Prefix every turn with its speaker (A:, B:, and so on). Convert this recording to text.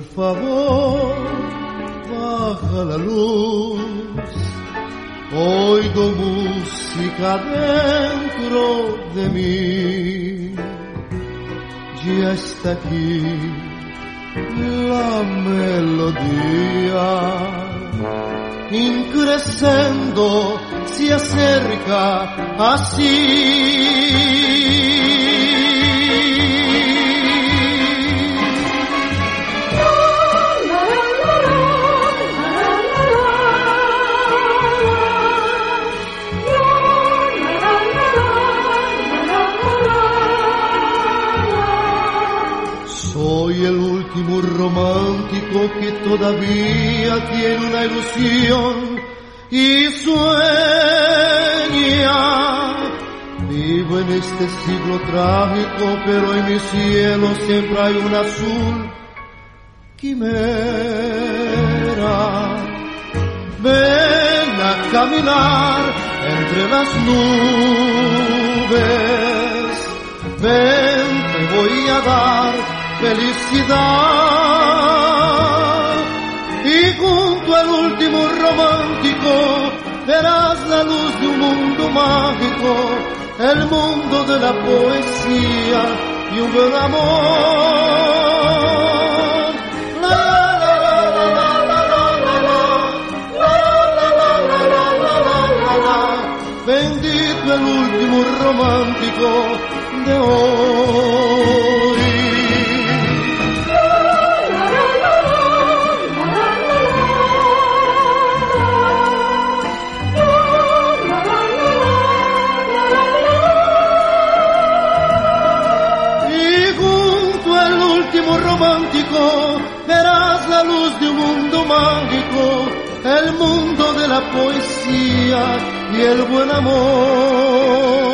A: Por favor, baja la luz. Oigo música dentro de mí. Ya está aquí la melodía. Increscendo se acerca así. Soy el último romántico que todavía tiene una ilusión y sueña. Vivo en este siglo trágico, pero en mi cielo siempre hay un azul quimera. Ven a caminar entre las nubes, ven, te voy a dar felicidad, y junto al último romántico verás la luz de un mundo mágico, el mundo de la poesía y un buen amor. Bendito el último romántico de hoy. Romántico, verás la luz de un mundo mágico, el mundo de la poesía y el buen amor.